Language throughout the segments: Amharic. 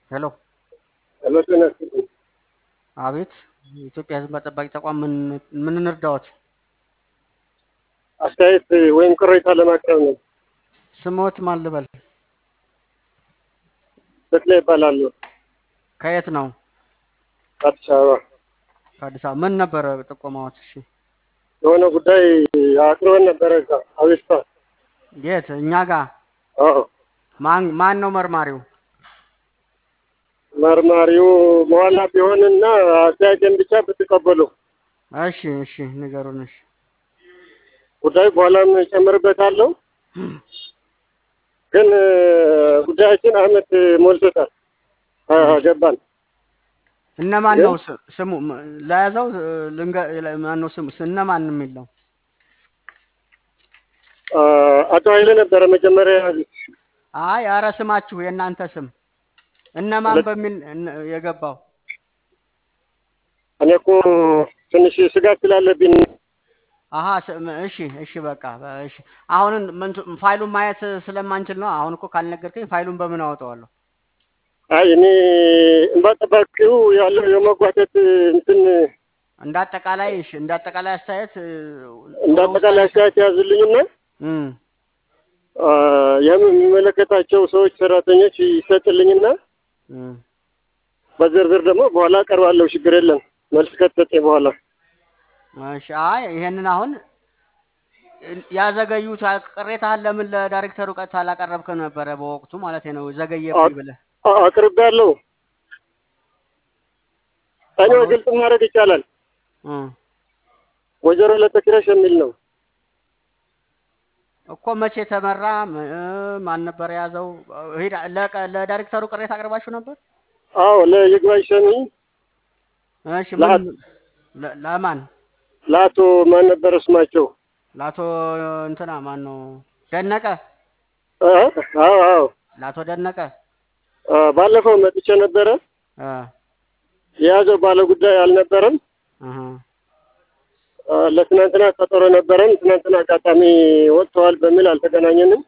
ሄሎ ለመተነስ አቤት የኢትዮጵያ ሕዝብ ጠባቂ ተቋም ምን እንርዳዎት? አስተያየት ወይም ቅሬታ ለማቅረብ ነው። ስሞት ማን ልበል? ተክሌ ይባላሉ። ከየት ነው? አዲስ አበባ ከአዲስ አበባ። ምን ነበረ ጥቆማዎት? እሺ የሆነ ጉዳይ አቅርበን ነበረ እዛ አቤቱታ። የት? እኛ ጋር። አዎ ማን ነው መርማሪው? መርማሪው በኋላ ቢሆንና አስተያየትን ብቻ ብትቀበሉ እሺ እሺ ንገሩን። እሺ ጉዳይ በኋላም እጨምርበታለሁ። ግን ጉዳያችን አመት ሞልቶታል ገባን። እነማን ነው ስሙ? ለያዘው ማን ነው ስሙ? እነማን የሚል ነው? አቶ ኃይሌ ነበረ መጀመሪያ። አይ ኧረ ስማችሁ የእናንተ ስም እነማን በሚል የገባው? እኔ እኮ ትንሽ ስጋት ስላለብኝ። አሃ እሺ እሺ በቃ እሺ። አሁን ፋይሉን ማየት ስለማንችል ነው። አሁን እኮ ካልነገርከኝ ፋይሉን በምን አወጣዋለሁ? አይ እኔ እንባ ጠባቂው ያለው የመጓተት እንትን እንዳጠቃላይ እሺ፣ እንዳጠቃላይ አስተያየት ያዙልኝና የሚመለከታቸው ሰዎች ሰራተኞች ይሰጥልኝና በዝርዝር ደግሞ በኋላ ቀርባለሁ። ችግር የለም መልስ ከተሰጠኝ በኋላ። እሺ አይ ይሄንን አሁን ያዘገዩት ቅሬታህን ለምን ለዳይሬክተሩ ቀጥታ አላቀረብክም ነበረ? በወቅቱ ማለት ነው ዘገየብኝ ብለህ አቅርቤያለሁ። እኔ ግልጽ ማድረግ ይቻላል። ወይዘሮ ለተክረሽ የሚል ነው እኮ። መቼ ተመራ? ማን ነበር የያዘው? ለዳይሬክተሩ ቅሬታ አቅርባችሁ ነበር? አዎ ለይግባኝ ሰሚ። እሺ ለማን? ለአቶ ማን ነበር ስማቸው? ለአቶ እንትና ማን ነው? ደነቀ። አዎ አዎ ለአቶ ደነቀ ባለፈው መጥቼ ነበረ። የያዘው ባለ ጉዳይ አልነበረም። ለትናንትና ቀጠሮ ነበረን። ትናንትና አጋጣሚ ወጥተዋል በሚል አልተገናኘንም።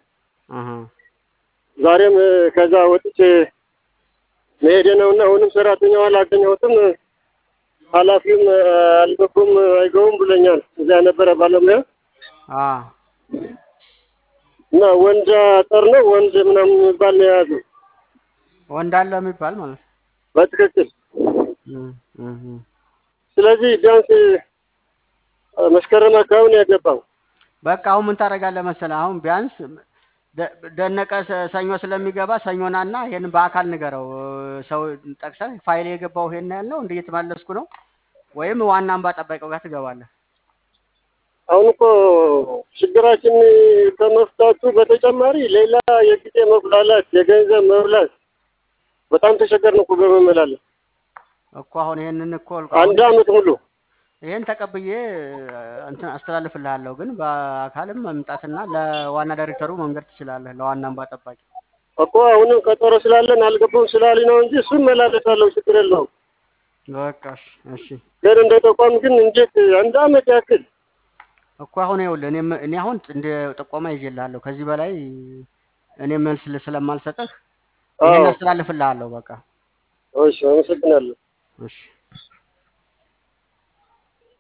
ዛሬም ከዛ ወጥቼ መሄዴ ነውና አሁንም ሰራተኛው አላገኘሁትም። ኃላፊውም አልገቡም አይገቡም ብሎኛል። እዛ ነበረ ባለሙያ እና ወንድ አጠር ነው ወንድ ምናምን የሚባል ነው የያዘው። ወንድ አለ የሚባል ማለት ነው። በትክክል ስለዚህ ቢያንስ መስከረም አካባቢ ነው ያገባው። በቃ አሁን ምን ታደርጋለህ መሰለህ? አሁን ቢያንስ ደነቀ ሰኞ ስለሚገባ ሰኞናና ይሄን በአካል ንገረው። ሰው ጠቅሰህ ፋይል የገባው ይሄን ያለው እንዴ እየተመለስኩ ነው ወይም ዋና እንባ ጠባቂው ጋር ትገባለህ። አሁን እኮ ችግራችን ከመፍታቱ በተጨማሪ ሌላ የጊዜ መጉላላት፣ የገንዘብ መብላት በጣም ተቸገርን እኮ በመመላለስ እኮ። አሁን ይሄንን እኮ አንድ አመት ሙሉ ይሄን ተቀብዬ እንትን አስተላልፍልሃለሁ። ግን በአካልም መምጣትና ለዋና ዳይሬክተሩ መንገድ ትችላለህ። ለዋና እንባ ጠባቂ እኮ አሁንም ቀጠሮ ስላለን አልገባም ስላሉኝ ነው እንጂ እሱን መላለሳለሁ። ችግር የለውም። በቃ እሺ። ግን እንደ ተቋም ግን እንዴት አንድ አመት ያክል እኮ አሁን ይኸውልህ እኔ አሁን እንደ ጥቆማ ይዤልሃለሁ። ከዚህ በላይ እኔ መልስ ስለማልሰጥህ ይሄን አስተላልፍልሃለሁ። በቃ እሺ፣ አመሰግናለሁ። እሺ